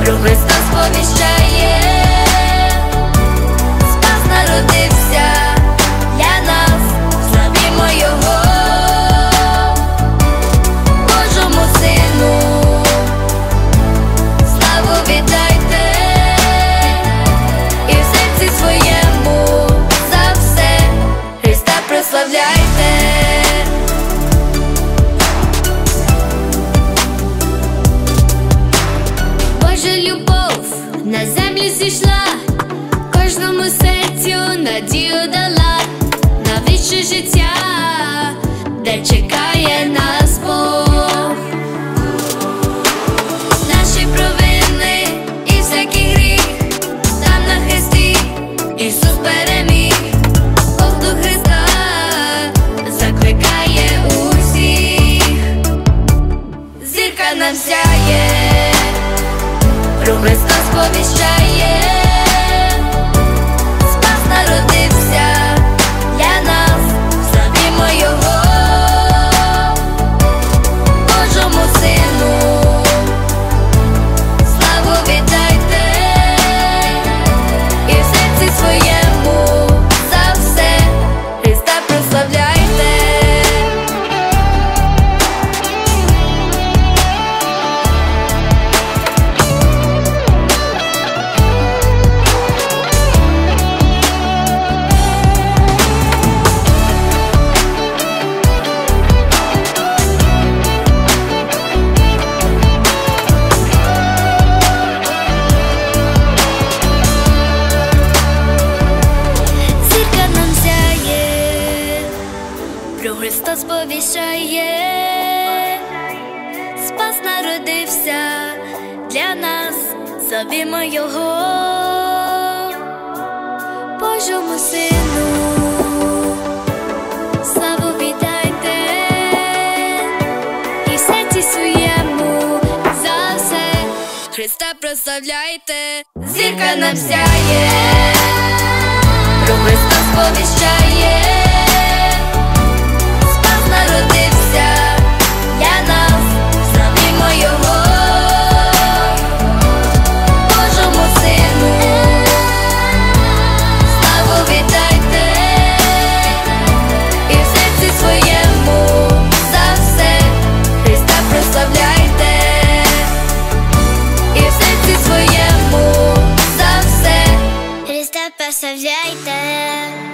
про Христа сповіщає. Спас народився для нас, славімо Його. Божому Сину славу віддайте, і в серці своєму за все Христа прославляйте. Божа любов на землю зійшла, кожному серцю надію дала на вічне життя, де чекає нас Бог. Наші провини і всякий гріх там на хресті Ісус переміг. Бог до Христа закликає усіх, зірка нам сяє, про Христа сповіщає. Спас народився для нас, славімо Його. Божому Сину славу віддайте, і в серці своєму за все Христа прославляйте. Про Христа сповіщає. Спас народився для нас, славімо Його. Божому Сину славу віддайте, і в серці своєму за все Христа прославляйте. Зірка нам сяє, про Христа сповіщає. Народився для нас, славімо Його. Божому Сину славу віддайте, і в серці своєму за все Христа прославляйте, і в серці своєму за все Христа прославляйте.